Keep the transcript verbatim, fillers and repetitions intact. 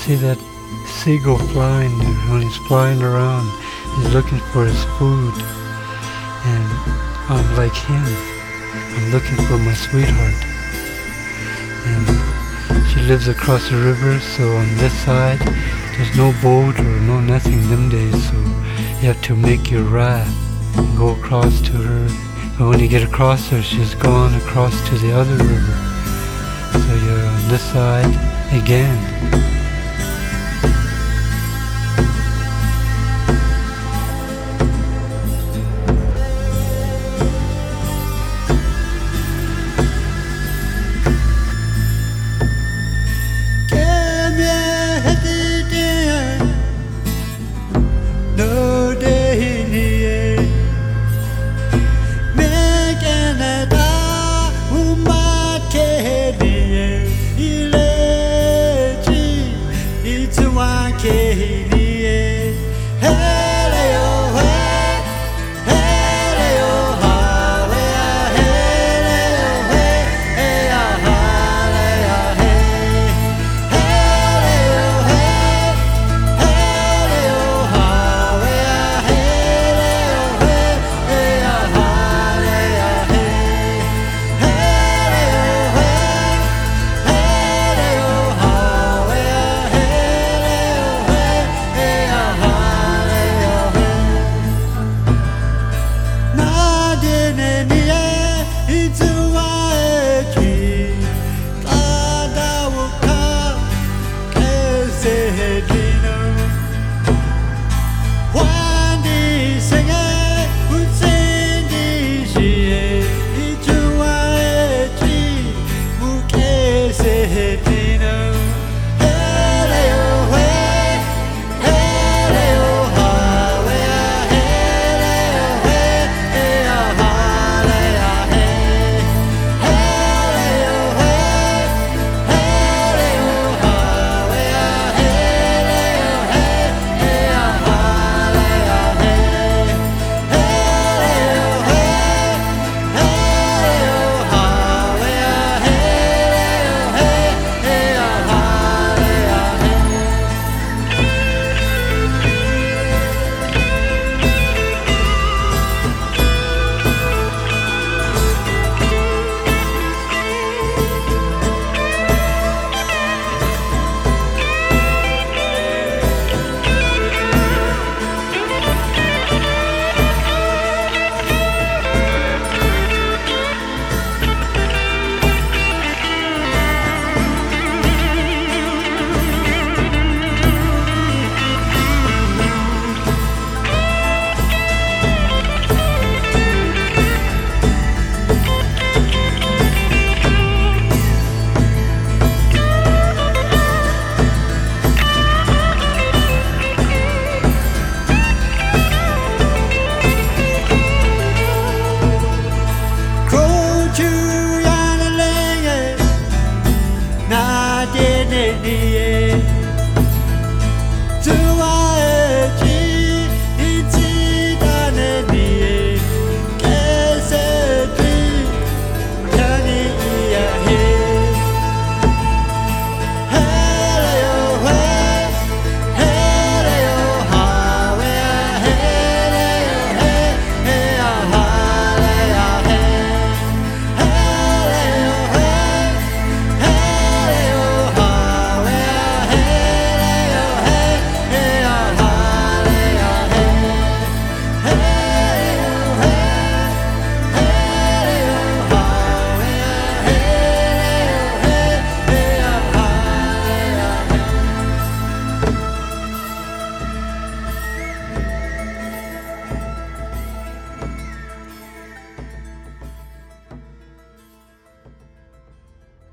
see that seagull flying there. When he's flying around, he's looking for his food. And I'm like him. I'm looking for my sweetheart. And she lives across the river, so on this side, there's no boat or no nothing them days, so you have to make your raft and go across to her. But when you get across her, she's gone across to the other river. So you're on this side again.